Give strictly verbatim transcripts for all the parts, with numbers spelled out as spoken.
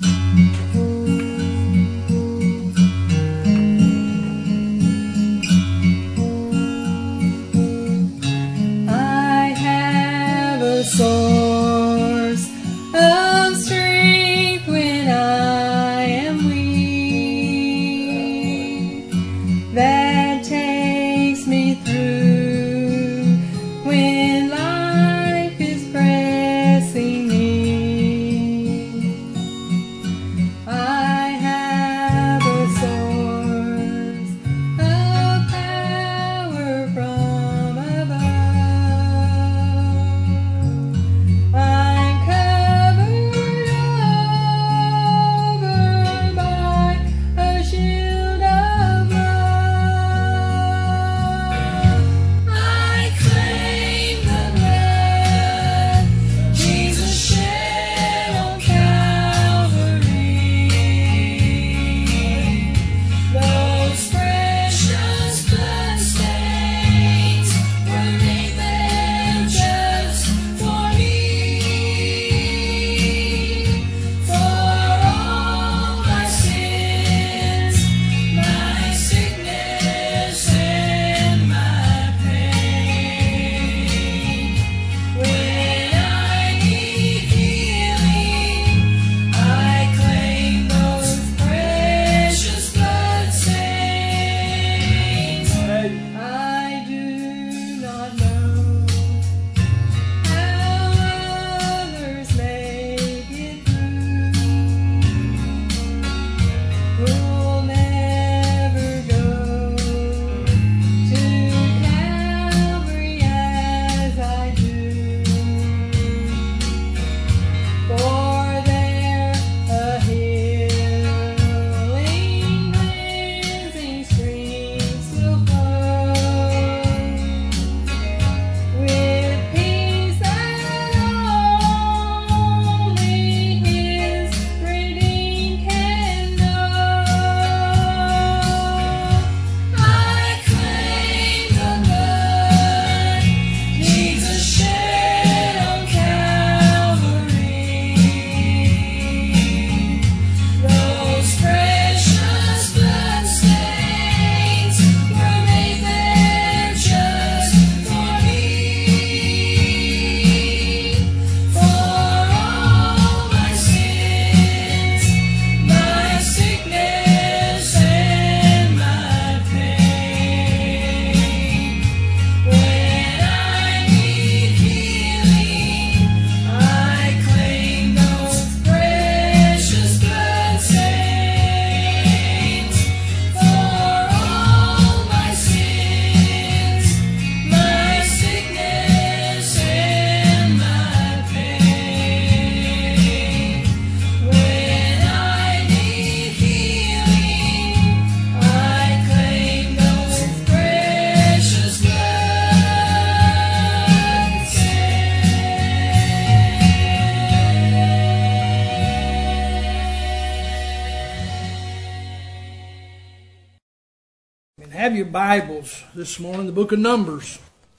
Have your Bibles this morning, the book of Numbers.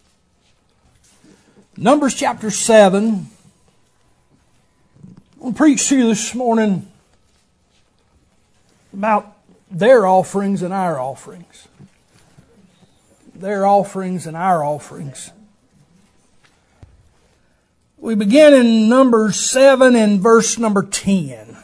Numbers chapter seven. I'm going to preach to you this morning about their offerings and our offerings. Their offerings and our offerings. We begin in Numbers seven and verse number ten.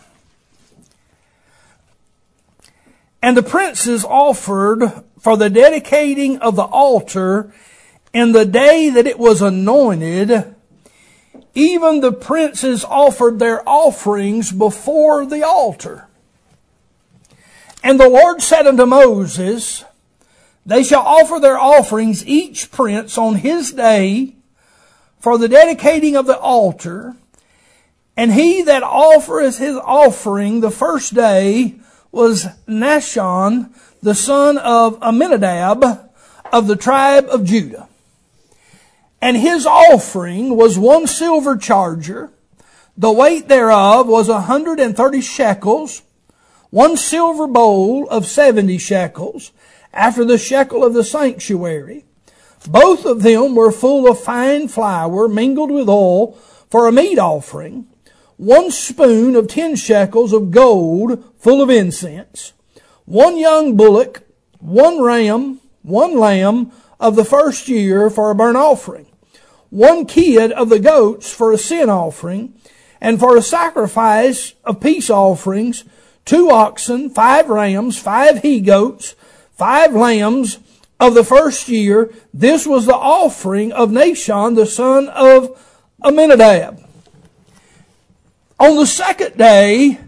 And the princes offered for the dedicating of the altar in the day that it was anointed. Even the princes offered their offerings before the altar. And the Lord said unto Moses, they shall offer their offerings, each prince on his day, for the dedicating of the altar. And he that offereth his offering the first day was Nashon, the son of Amminadab, of the tribe of Judah. And his offering was one silver charger. The weight thereof was a hundred and thirty shekels. One silver bowl of seventy shekels, after the shekel of the sanctuary. Both of them were full of fine flour mingled with oil for a meat offering. one spoon of ten shekels of gold full of incense, one young bullock, one ram, one lamb of the first year for a burnt offering, one kid of the goats for a sin offering, and for a sacrifice of peace offerings, two oxen, five rams, five he-goats, five lambs of the first year. This was the offering of Nahshon, the son of Amminadab. On the second day,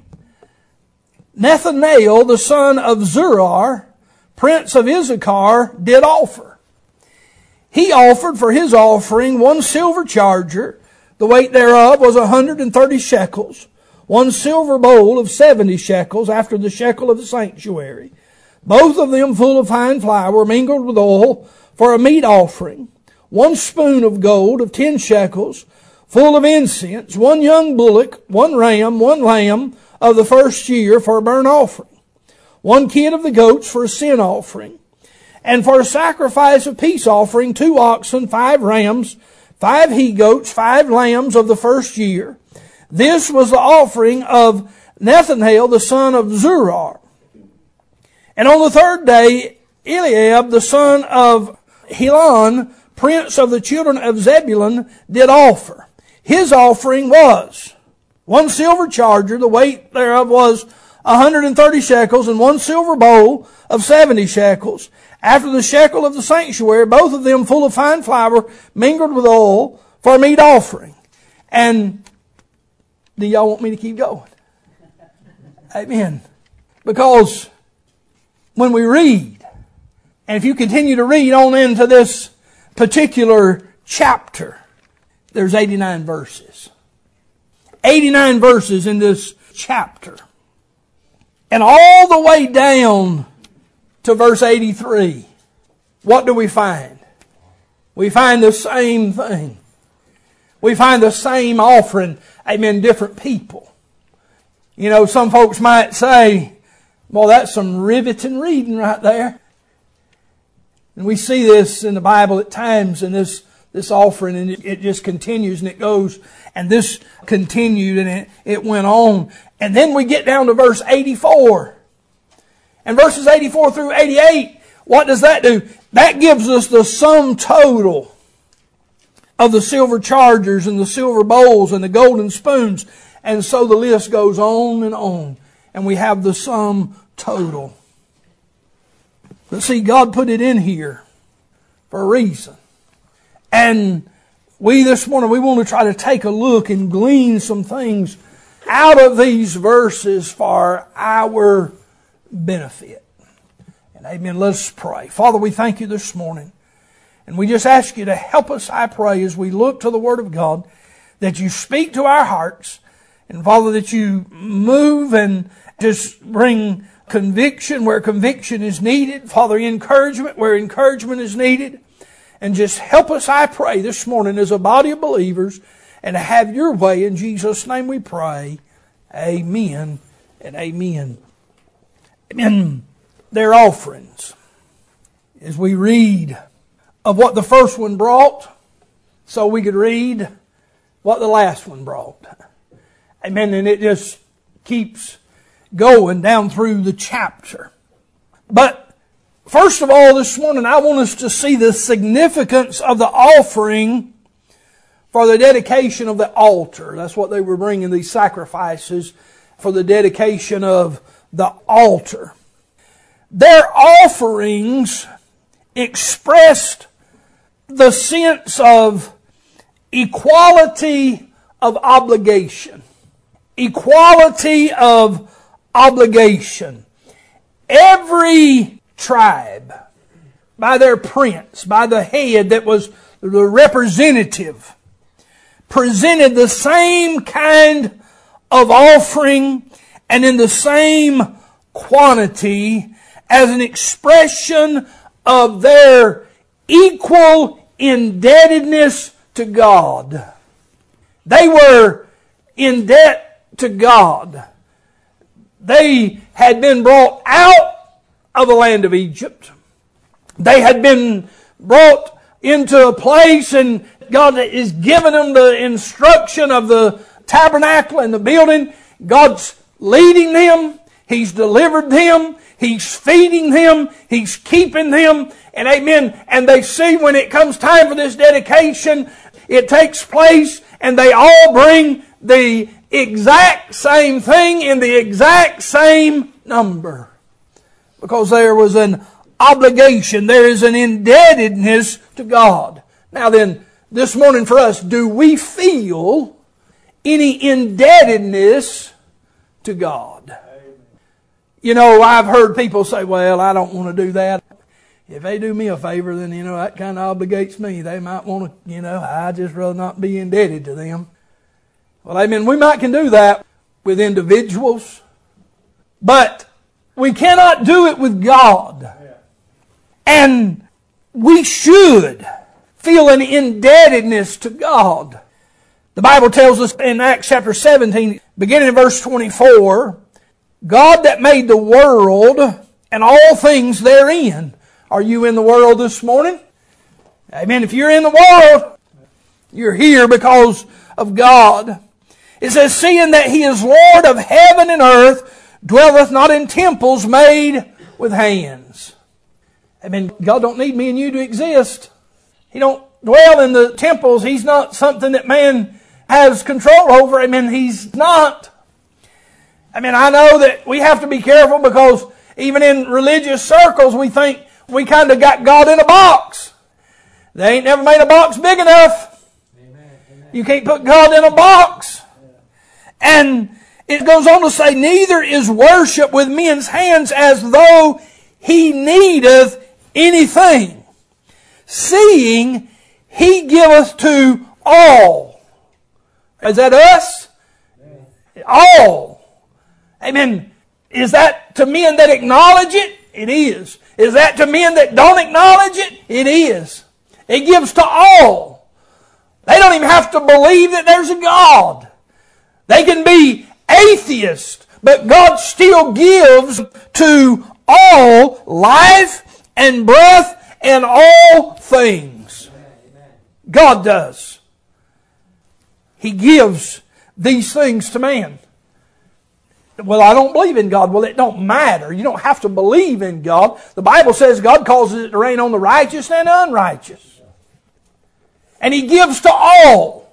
Nethanel, the son of Zurar, prince of Issachar, did offer. He offered for his offering one silver charger, the weight thereof was a hundred and thirty shekels, one silver bowl of seventy shekels, after the shekel of the sanctuary, both of them full of fine flour mingled with oil, for a meat offering, one spoon of gold of ten shekels, full of incense, one young bullock, one ram, one lamb of the first year for a burnt offering, one kid of the goats for a sin offering, and for a sacrifice of peace offering, two oxen, five rams, five he-goats, five lambs of the first year. This was the offering of Nethanel, the son of Zurar. And on the third day, Eliab, the son of Helon, prince of the children of Zebulun, did offer. His offering was one silver charger, the weight thereof was a hundred and thirty shekels, and one silver bowl of seventy shekels, after the shekel of the sanctuary, both of them full of fine flour mingled with oil, for a meat offering. And do y'all want me to keep going? Amen. Because when we read, and if you continue to read on into this particular chapter, there's eighty-nine verses. eighty-nine verses in this chapter. And all the way down to verse eighty-three, what do we find? We find the same thing. We find the same offering, amen, different people. You know, some folks might say, well, that's some riveting reading right there. And we see this in the Bible at times, in this This offering, and it, it just continues and it goes, and this continued and it, it went on. And then we get down to verse eighty-four. And verses eighty-four through eighty-eight, what does that do? That gives us the sum total of the silver chargers and the silver bowls and the golden spoons. And so the list goes on and on. And we have the sum total. But see, God put it in here for a reason. And we this morning, we want to try to take a look and glean some things out of these verses for our benefit. And amen, let's pray. Father, we thank you this morning. And we just ask you to help us, I pray, as we look to the Word of God, that you speak to our hearts. And Father, that you move and just bring conviction where conviction is needed. Father, encouragement where encouragement is needed. And just help us, I pray, this morning as a body of believers, and have your way. In Jesus' name we pray. Amen and amen. In their offerings, as we read of what the first one brought, so we could read what the last one brought. Amen. And it just keeps going down through the chapter. But first of all, this morning, I want us to see the significance of the offering for the dedication of the altar. That's what they were bringing, these sacrifices for the dedication of the altar. Their offerings expressed the sense of equality of obligation. Equality of obligation. Every tribe, by their prince, by the head that was the representative, presented the same kind of offering and in the same quantity as an expression of their equal indebtedness to God. They were in debt to God. They had been brought out of the land of Egypt. They had been brought into a place, and God is giving them the instruction of the tabernacle and the building, God's leading them. He's delivered them. He's feeding them. He's keeping them. And amen. And they see when it comes time for this dedication, it takes place and they all bring the exact same thing in the exact same number. Because there was an obligation. There is an indebtedness to God. Now then, this morning for us, do we feel any indebtedness to God? You know, I've heard people say, well, I don't want to do that. If they do me a favor, then, you know, that kind of obligates me. They might want to, you know, I'd just rather not be indebted to them. Well, amen, we might can do that with individuals, but we cannot do it with God. And we should feel an indebtedness to God. The Bible tells us in Acts chapter seventeen, beginning in verse twenty-four, God that made the world and all things therein. Are you in the world this morning? Amen. If you're in the world, you're here because of God. It says, seeing that He is Lord of heaven and earth, dwelleth not in temples made with hands. Amen. God don't need me and you to exist. He don't dwell in the temples. He's not something that man has control over. Amen. He's not. I mean, I know that we have to be careful because even in religious circles, we think we kind of got God in a box. They ain't never made a box big enough. Amen. Amen. You can't put God in a box. Yeah. And it goes on to say, neither is worship with men's hands as though He needeth anything, seeing He giveth to all. Is that us? Amen. All. Amen. Is that to men that acknowledge it? It is. Is that to men that don't acknowledge it? It is. It gives to all. They don't even have to believe that there's a God. They can be atheists, but God still gives to all life and breath and all things. God does. He gives these things to man. Well, I don't believe in God. Well, it don't matter. You don't have to believe in God. The Bible says God causes it to rain on the righteous and unrighteous. And He gives to all.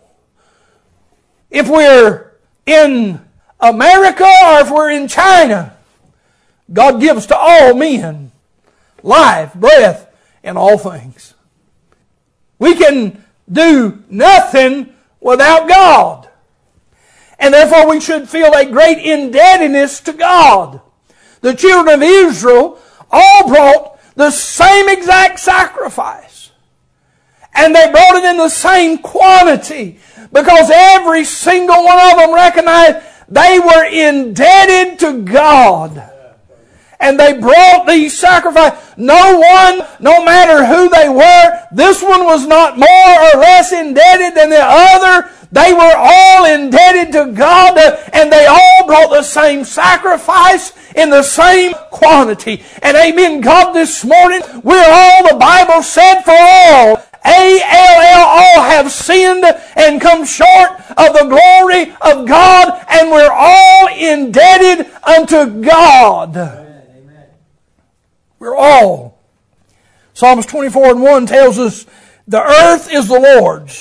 If we're in America or if we're in China, God gives to all men life, breath, and all things. We can do nothing without God. And therefore we should feel a great indebtedness to God. The children of Israel all brought the same exact sacrifice. And they brought it in the same quantity. Because every single one of them recognized they were indebted to God. And they brought these sacrifices. No one, no matter who they were, this one was not more or less indebted than the other. They were all indebted to God, and they all brought the same sacrifice in the same quantity. And amen, God, this morning, we're all, the Bible said, for all, A L L, all have sinned and come short of the glory of God, and we're all indebted unto God. Amen. We're all. Psalms twenty-four and one tells us, the earth is the Lord's,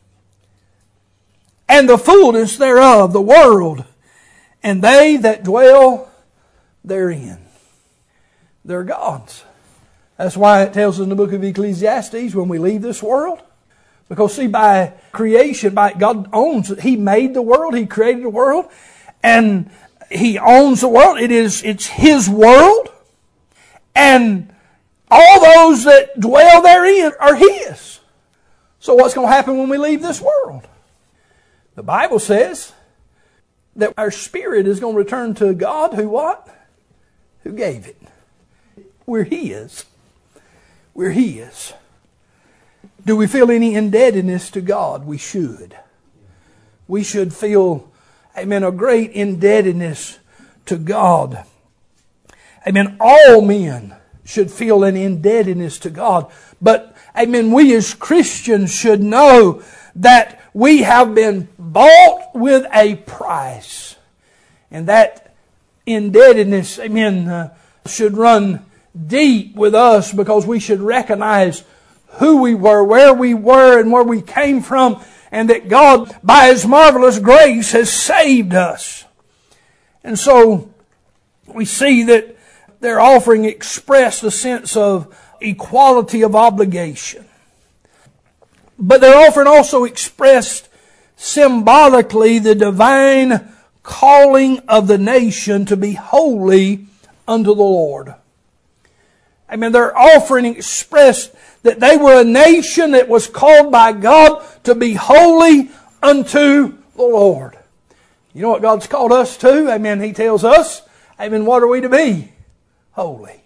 and the fullness thereof, the world, and they that dwell therein. They're God's. That's why it tells us in the book of Ecclesiastes, when we leave this world. Because see, by creation, by God owns it. He made the world. He created the world. And He owns the world. It is, it's His world. And all those that dwell therein are His. So what's going to happen when we leave this world? The Bible says that our spirit is going to return to God who what? Who gave it. We're His. We're His. Do we feel any indebtedness to God? We should. We should feel, amen, a great indebtedness to God. Amen. All men should feel an indebtedness to God. But, amen, we as Christians should know that we have been bought with a price. And that indebtedness, amen, uh, should run deep with us, because we should recognize who we were, where we were, and where we came from, and that God, by His marvelous grace, has saved us. And so we see that their offering expressed a sense of equality of obligation. But their offering also expressed symbolically the divine calling of the nation to be holy unto the Lord. I mean, their offering expressed that they were a nation that was called by God to be holy unto the Lord. You know what God's called us to? Amen. He tells us, amen, what are we to be? Holy.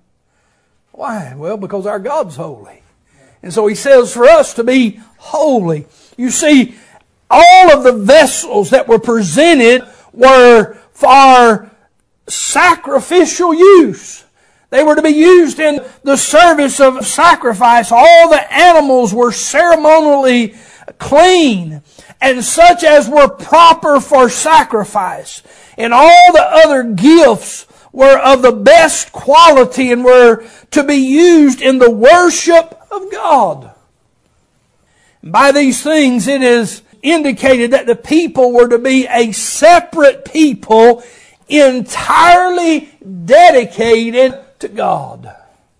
Why? Well, because our God's holy. And so He says for us to be holy. You see, all of the vessels that were presented were for sacrificial use. They were to be used in the service of sacrifice. All the animals were ceremonially clean, and such as were proper for sacrifice. And all the other gifts were of the best quality and were to be used in the worship of God. By these things it is indicated that the people were to be a separate people, entirely dedicated to God.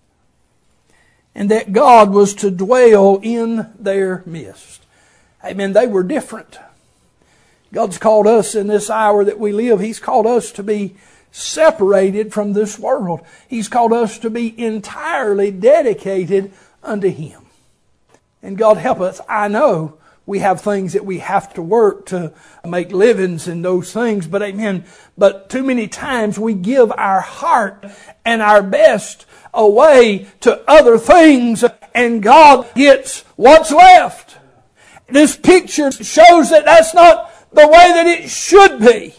And that God was to dwell in their midst. Amen. They were different. God's called us in this hour that we live. He's called us to be separated from this world. He's called us to be entirely dedicated unto Him. And God help us. I know we have things that we have to work to make livings and those things. But amen. But too many times we give our heart and our best away to other things, and God gets what's left. This picture shows that that's not the way that it should be.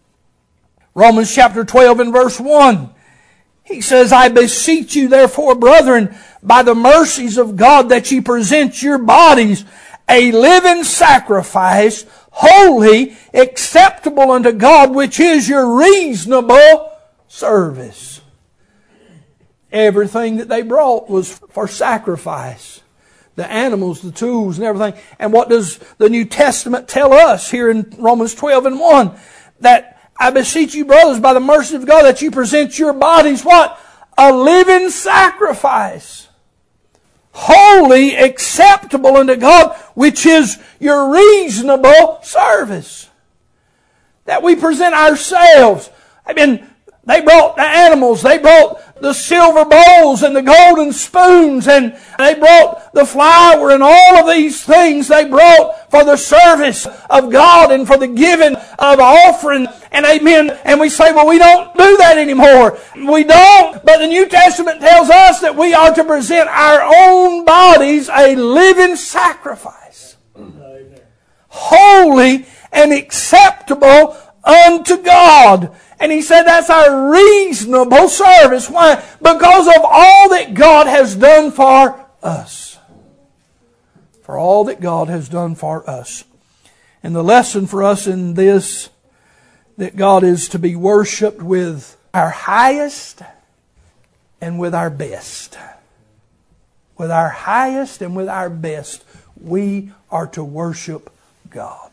Romans chapter twelve and verse one. He says, I beseech you therefore, brethren, by the mercies of God, that ye present your bodies a living sacrifice, holy, acceptable unto God, which is your reasonable service. Everything that they brought was for sacrifice. The animals, the tools, and everything. And what does the New Testament tell us here in Romans twelve and one? That I beseech you, brothers, by the mercy of God, that you present your bodies, what? A living sacrifice. Holy, acceptable unto God, which is your reasonable service. That we present ourselves. I mean, they brought the animals, they brought the silver bowls and the golden spoons, and they brought the flour and all of these things they brought for the service of God and for the giving of offering. And amen. And we say, well, we don't do that anymore. We don't. But the New Testament tells us that we are to present our own bodies a living sacrifice. Amen. Holy and acceptable unto God. And He said that's our reasonable service. Why? Because of all that God has done for us. For all that God has done for us. And the lesson for us in this, that God is to be worshipped with our highest and with our best. With our highest and with our best, we are to worship God.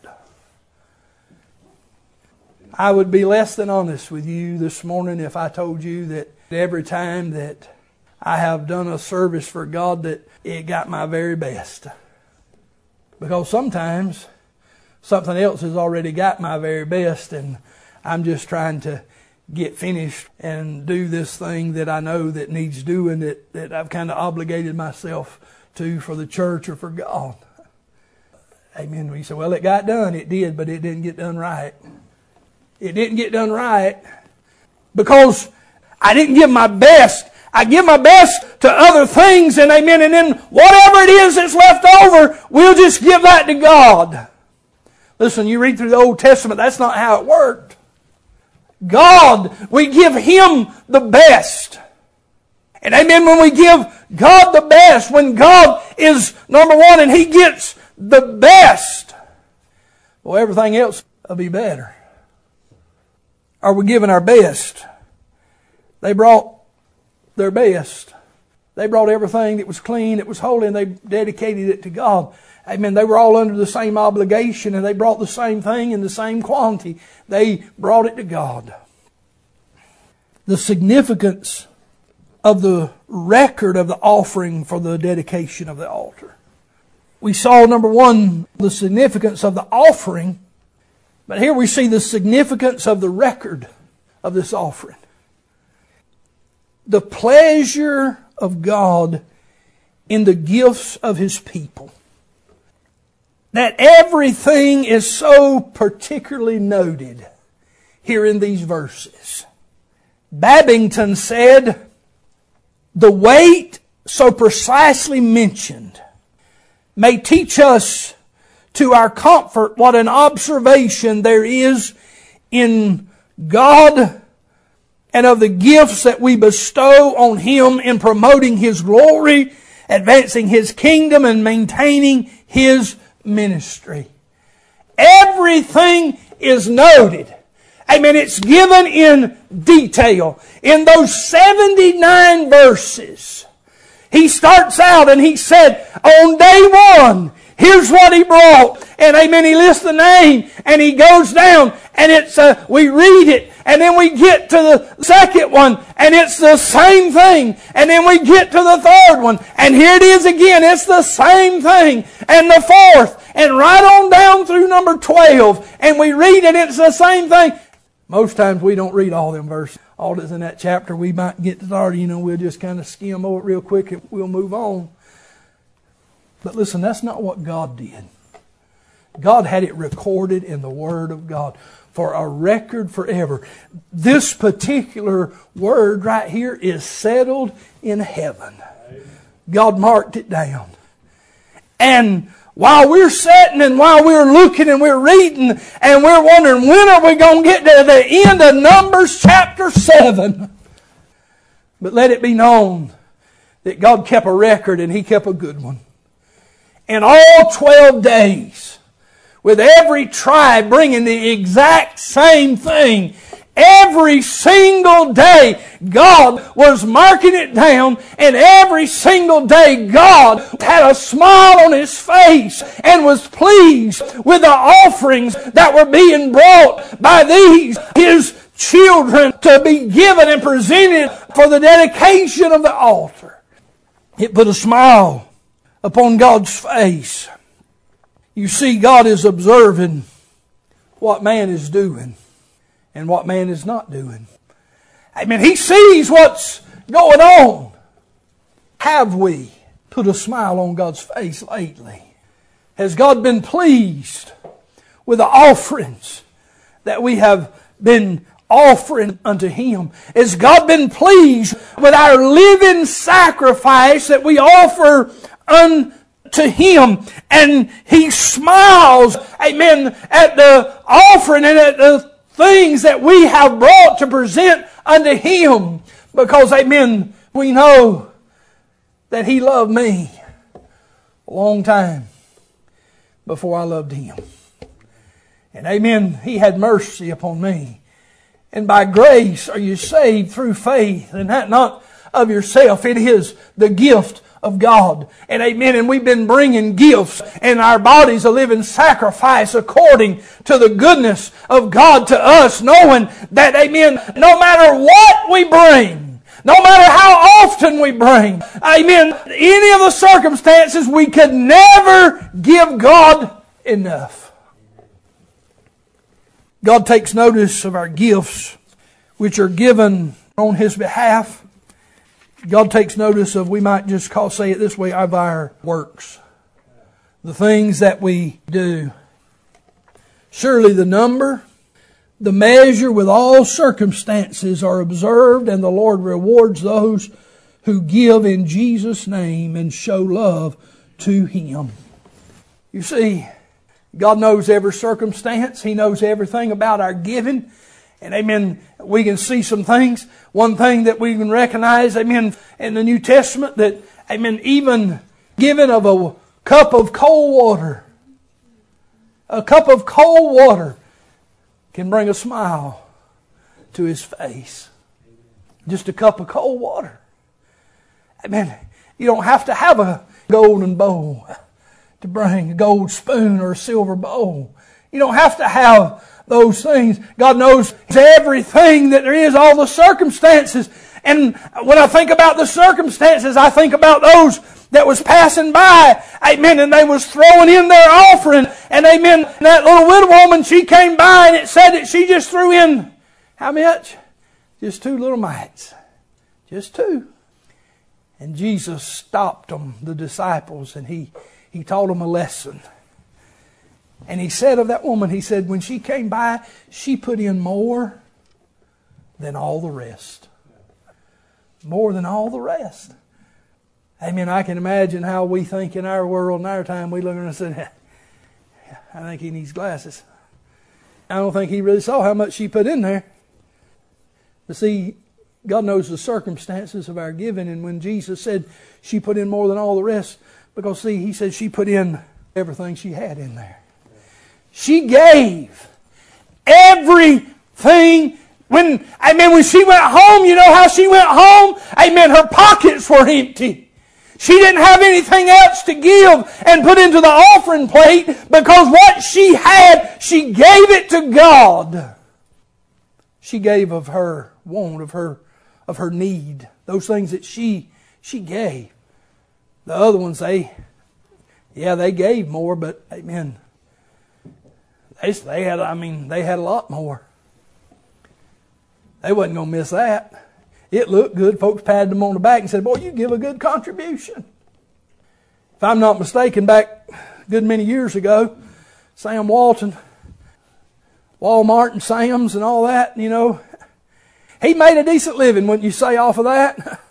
I would be less than honest with you this morning if I told you that every time that I have done a service for God that it got my very best. Because sometimes something else has already got my very best, and I'm just trying to get finished and do this thing that I know that needs doing, that, that I've kind of obligated myself to for the church or for God. Amen. We say, well, it got done. It did, but it didn't get done right. It didn't get done right because I didn't give my best. I give my best to other things, and amen. And then whatever it is that's left over, we'll just give that to God. Listen, you read through the Old Testament, that's not how it worked. God, we give Him the best. And amen, when we give God the best, when God is number one and He gets the best. Well, everything else will be better. Are we giving our best? They brought their best. They brought everything that was clean, that was holy, and they dedicated it to God. Amen. They were all under the same obligation, and they brought the same thing in the same quantity. They brought it to God. The significance of the record of the offering for the dedication of the altar. We saw, number one, the significance of the offering, but here we see the significance of the record of this offering. The pleasure of God in the gifts of His people. That everything is so particularly noted here in these verses. Babington said, the weight so precisely mentioned may teach us to our comfort what an observation there is in God and of the gifts that we bestow on Him in promoting His glory, advancing His kingdom, and maintaining His ministry. Everything is noted. Amen. It's given in detail. In those seventy-nine verses, he starts out and he said, on day one, here's what he brought. And amen, he lists the name and he goes down and it's, uh, we read it. And then we get to the second one and it's the same thing. And then we get to the third one and here it is again. It's the same thing. And the fourth and right on down through number twelve. And we read and it's the same thing. Most times we don't read all them verses. All that's in that chapter, we might get started, you know, we'll just kind of skim over it real quick and we'll move on. But listen, that's not what God did. God had it recorded in the Word of God for a record forever. This particular word right here is settled in heaven. God marked it down. And while we're sitting and while we're looking and we're reading and we're wondering when are we going to get to the end of Numbers chapter seven. But let it be known that God kept a record and He kept a good one. In all twelve days, with every tribe bringing the exact same thing, every single day, God was marking it down, and every single day, God had a smile on His face and was pleased with the offerings that were being brought by these, His children, to be given and presented for the dedication of the altar. It put a smile upon God's face. You see, God is observing what man is doing and what man is not doing. Amen. He sees what's going on. Have we put a smile on God's face lately? Has God been pleased with the offerings that we have been offering unto Him? Has God been pleased with our living sacrifice that we offer unto Him? And He smiles, amen, at the offering and at the things that we have brought to present unto Him. Because, amen, we know that He loved me a long time before I loved Him. And amen, He had mercy upon me. And by grace are you saved through faith, and that not of yourself. It is the gift of God. And amen. And we've been bringing gifts, and our bodies a living sacrifice according to the goodness of God to us, knowing that, amen, no matter what we bring, no matter how often we bring, amen, any of the circumstances, we could never give God enough. God takes notice of our gifts, which are given on His behalf. God takes notice of, we might just call, say it this way, of our works. The things that we do. Surely the number, the measure with all circumstances are observed, and the Lord rewards those who give in Jesus' name and show love to Him. You see, God knows every circumstance. He knows everything about our giving. And amen, we can see some things. One thing that we can recognize, amen, in the New Testament, that, amen, even giving of a cup of cold water A cup of cold water can bring a smile to his face. Just a cup of cold water. Amen. You don't have to have a golden bowl to bring, a gold spoon or a silver bowl. You don't have to have those things. God knows everything that there is, all the circumstances. And when I think about the circumstances, I think about those that was passing by, amen, and they was throwing in their offering, and amen, that little widow woman, she came by, and it said that she just threw in, how much? Just two little mites. Just two. And Jesus stopped them, the disciples, and He, he taught them a lesson. And He said of that woman, He said, when she came by, she put in more than all the rest. More than all the rest. Amen. I can imagine how we think in our world, in our time, we look at it and say, I think he needs glasses. I don't think he really saw how much she put in there. But see, God knows the circumstances of our giving. And when Jesus said she put in more than all the rest, because see, He said she put in everything she had in there. She gave everything. When, amen, when she went home, you know how she went home? Amen, her pockets were empty. She didn't have anything else to give and put into the offering plate, because what she had, she gave it to God. She gave of her want, of her, of her need. Those things that she, she gave. The other ones, they, yeah, they gave more, but amen, they, they had, I mean, they had a lot more. They wasn't going to miss that. It looked good. Folks patted them on the back and said, boy, you give a good contribution. If I'm not mistaken, back a good many years ago, Sam Walton, Walmart and Sam's and all that, you know, he made a decent living, wouldn't you say, off of that?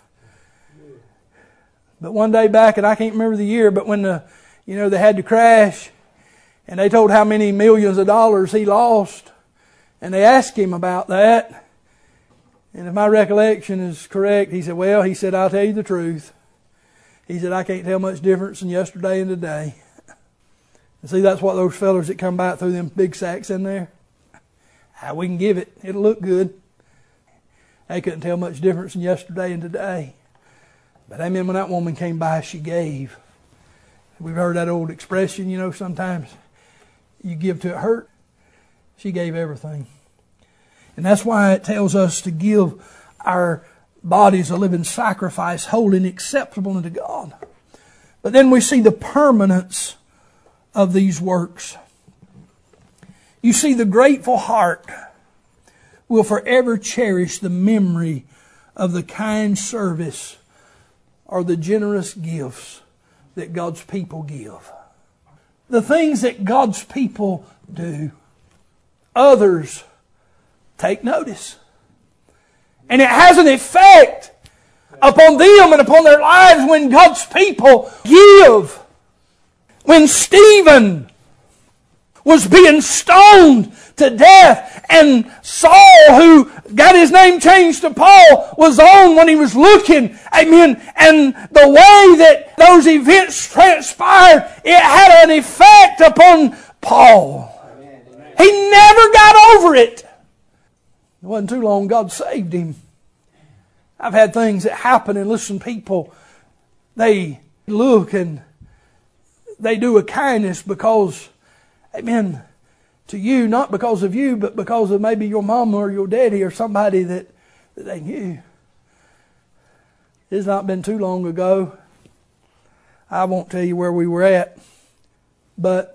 But one day back, and I can't remember the year, but when the, you know, they had to crash, and they told how many millions of dollars he lost, and they asked him about that. And if my recollection is correct, he said, well, he said, I'll tell you the truth. He said, I can't tell much difference in yesterday and today. And see, that's what those fellas that come by through them big sacks in there. Ah, we can give it. It'll look good. They couldn't tell much difference in yesterday and today. But amen, when that woman came by, she gave. We've heard that old expression, you know, sometimes you give to it hurt. She gave everything. And that's why it tells us to give our bodies a living sacrifice, holy and acceptable unto God. But then we see the permanence of these works. You see, the grateful heart will forever cherish the memory of the kind service or the generous gifts that God's people give. The things that God's people do, others take notice. And it has an effect upon them and upon their lives when God's people give. When Stephen was being stoned to death, and Saul, who got his name changed to Paul, was on when he was looking. Amen. And the way that those events transpired, it had an effect upon Paul. He never got over it. It wasn't too long, God saved him. I've had things that happen, and listen, people, they look and they do a kindness because, amen, to you, not because of you, but because of maybe your mama or your daddy or somebody that, that they knew. It's not been too long ago. I won't tell you where we were at, but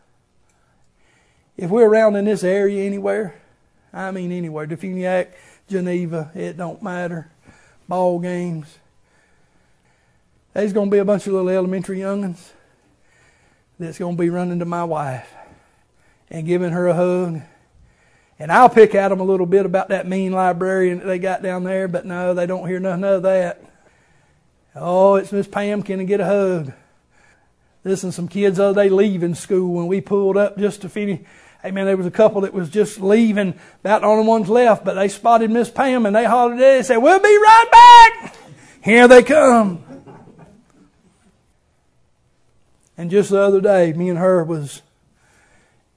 if we're around in this area anywhere, I mean anywhere, Defuniak, Geneva, it don't matter, ball games, there's going to be a bunch of little elementary young'uns that's going to be running to my wife and giving her a hug. And I'll pick at them a little bit about that mean librarian that they got down there, but no, they don't hear nothing of that. Oh, it's Miss Pam, can I get a hug? Listen, some kids the other day leaving school when we pulled up just to finish. Hey man, there was a couple that was just leaving, about the only ones left, but they spotted Miss Pam and they hollered at it and said, we'll be right back. Here they come. And just the other day, me and her was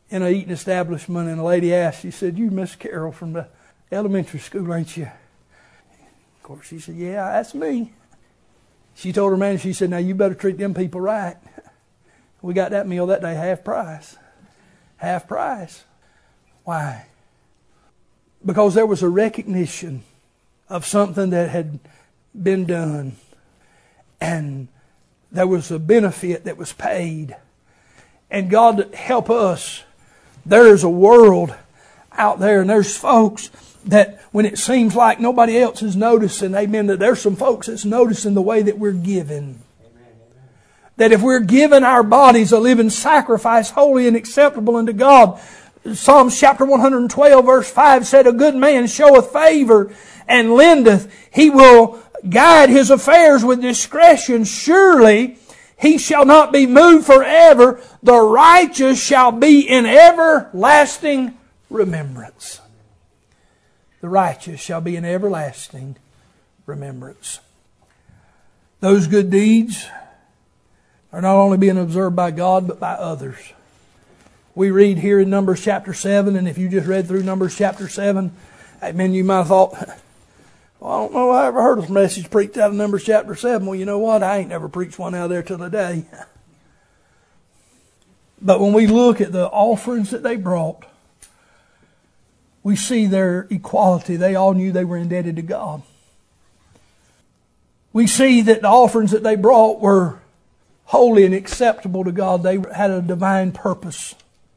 in an eating establishment, and a lady asked, she said, "You Miss Carroll from the elementary school, ain't you?" Of course, she said, "Yeah, that's me." She told her man, she said, "Now you better treat them people right. We got that meal that day half price." Half price. Why? Because there was a recognition of something that had been done. And there was a benefit that was paid. And God help us. There's a world out there, and there's folks that when it seems like nobody else is noticing, amen, that there's some folks that's noticing the way that we're giving. That if we're giving our bodies a living sacrifice, holy and acceptable unto God, Psalms chapter one hundred twelve verse five said, "A good man showeth favor and lendeth. He will guide his affairs with discretion. Surely he shall not be moved forever. The righteous shall be in everlasting remembrance." The righteous shall be in everlasting remembrance. Those good deeds are not only being observed by God, but by others. We read here in Numbers chapter seven, and if you just read through Numbers chapter seven, amen, you might have thought, "Well, I don't know if I ever heard of a message preached out of Numbers chapter seven. Well, you know what? I ain't never preached one out of there till today. But when we look at the offerings that they brought, we see their equality. They all knew they were indebted to God. We see that the offerings that they brought were holy and acceptable to God. They had a divine purpose.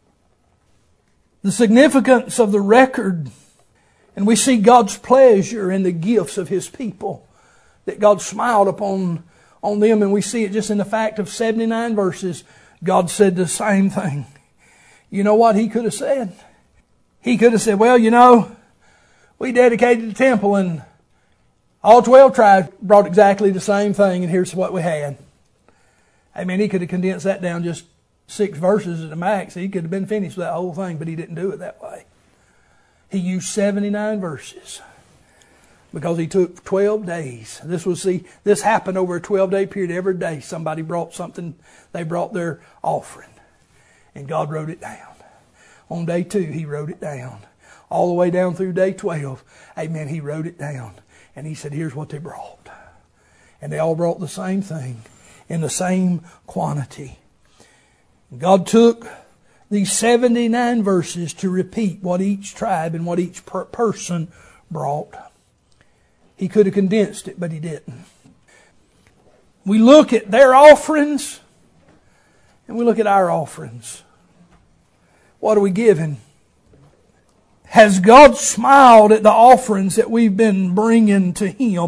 The significance of the record, and we see God's pleasure in the gifts of His people, that God smiled upon on them, and we see it just in the fact of seventy-nine verses. God said the same thing. You know what He could have said? He could have said, "Well, you know, we dedicated the temple and all twelve tribes brought exactly the same thing, and here's what we had." I mean, He could have condensed that down just six verses at the max. He could have been finished with that whole thing, but He didn't do it that way. He used seventy-nine verses because He took twelve days. This was the, this happened over a twelve-day period. Every day somebody brought something. They brought their offering, and God wrote it down. On day two, He wrote it down. All the way down through day twelve, amen, He wrote it down. And He said, "Here's what they brought." And they all brought the same thing in the same quantity. God took these seventy-nine verses to repeat what each tribe and what each per- person brought. He could have condensed it, but He didn't. We look at their offerings and we look at our offerings. What are we giving? Has God smiled at the offerings that we've been bringing to Him?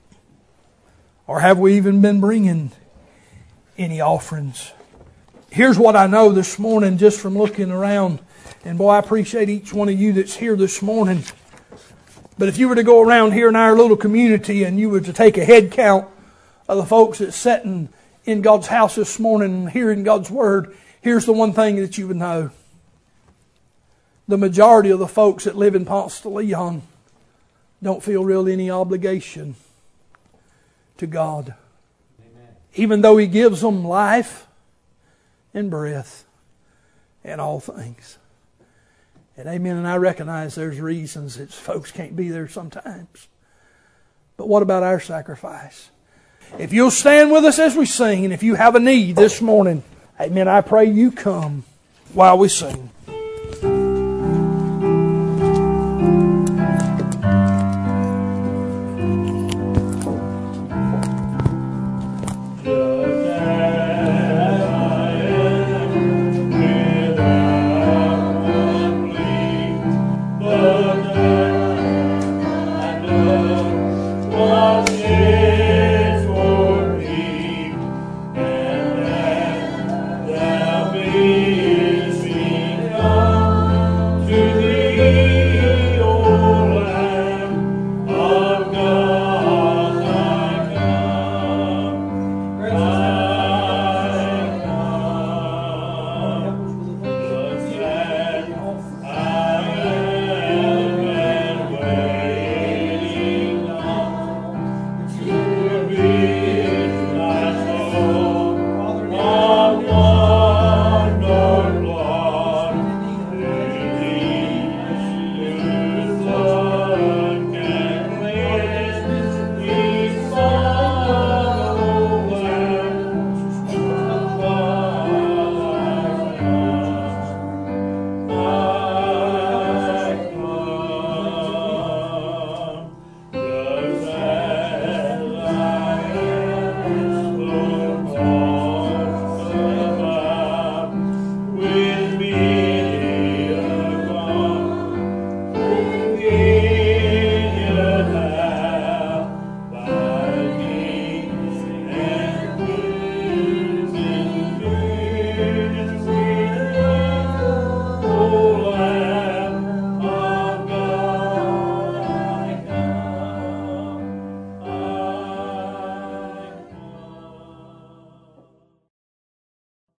Or have we even been bringing any offerings? Here's what I know this morning just from looking around. And boy, I appreciate each one of you that's here this morning. But if you were to go around here in our little community and you were to take a head count of the folks that's sitting in God's house this morning and hearing God's Word, here's the one thing that you would know. The majority of the folks that live in Ponce de Leon don't feel really any obligation to God. Amen. Even though He gives them life and breath and all things. And amen, and I recognize there's reasons that folks can't be there sometimes. But what about our sacrifice? If you'll stand with us as we sing, and if you have a need this morning, amen, I pray you come while we sing.